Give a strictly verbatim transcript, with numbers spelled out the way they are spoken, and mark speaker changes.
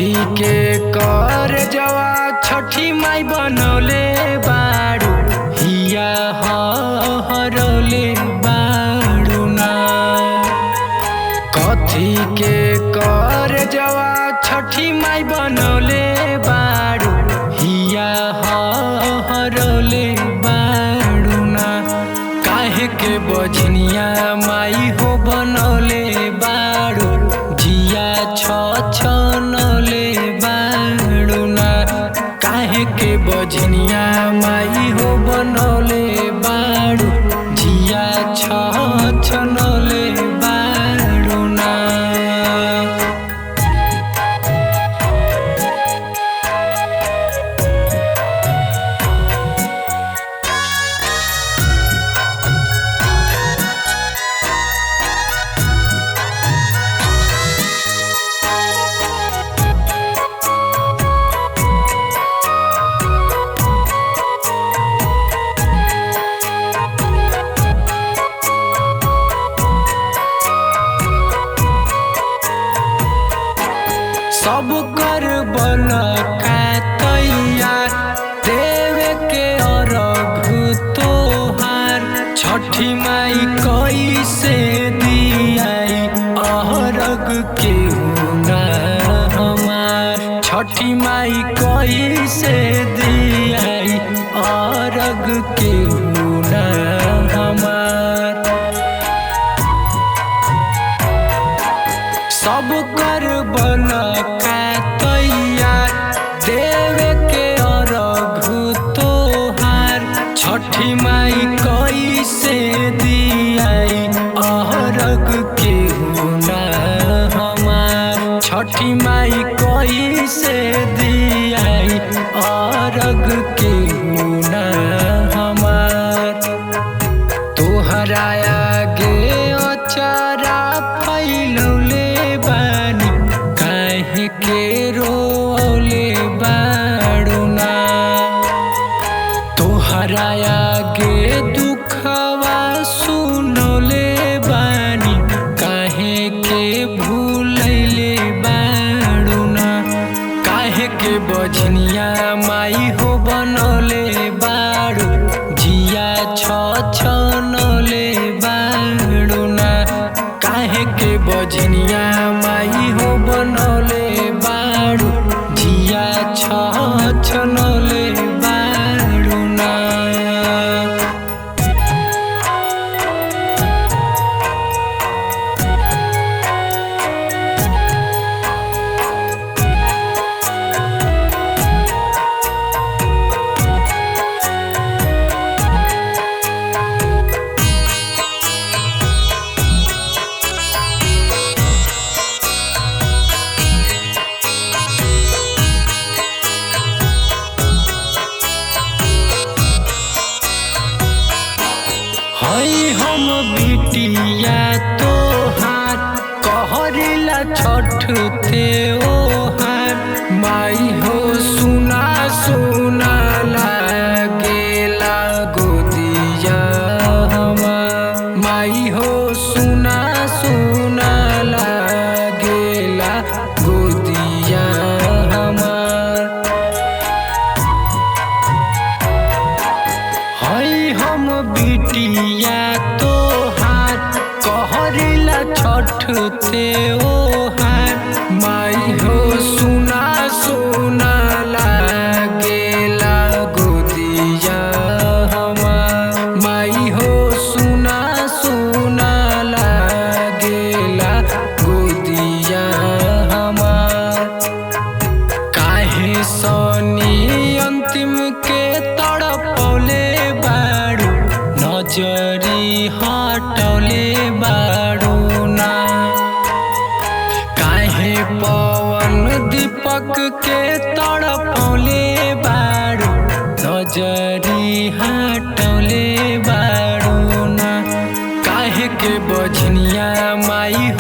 Speaker 1: कथी के कर जवा छठी माई बनौले बारू हिया हरौले बारू ना। कथी के कर जवा छठी माई बनौले बारू हिया हरौले बारू ना। काहे के बजनिया माई हो बनौले बारू जिया छछनौले बारू ना। काहे के बजनिया माई हो बनौले बारू जिया छछनौले बारू ना। सब कर बन का तैयार देवे के अरघ तोहार छठी माई कैसे दियाई अरघ के ना हमार। छठी माई कैसे दियाई अरघ के ना हमार। सब कर बन का तैयार देवे के अरघ तोहार छठी माई कैसे दियाई अरघ के ना हमार। छठी माई कैसे दियाई अरघ के ना हमार। तोहरा आगे अचारा फैलौले बानी काहे के रोले बारू ना। तोहरा आगे दुखवा सुनौले बानी काहे के भूलैले बारू ना। काहे के बजनिया माई हो बनौले बारू जिया छछनौले बारू ना। काहे के बजनिया माई हो बनौले बारू जिया छछनौले बारू ना। हई हम बिटिया तोहार कहरिला छठ थे ओहार। माई हो सुना सुना लागेला गोदिया हमार। माई हो सुना सुना लागेला गोदिया हमार। हई हम बिटिया तोहार कहरिला छठ थे ओहार। माई हो सुना सुना लागेला गोदिया हमार। माई हो सुना सुना लागेला गोदिया हमार। काहे सनी अंतिम के तड़पौले बारू नजरी हटौले बारू ना। काहे पवन दीपक के तड़पौले बारू नजरी हटौले बारू ना। काहे के बजनिया माई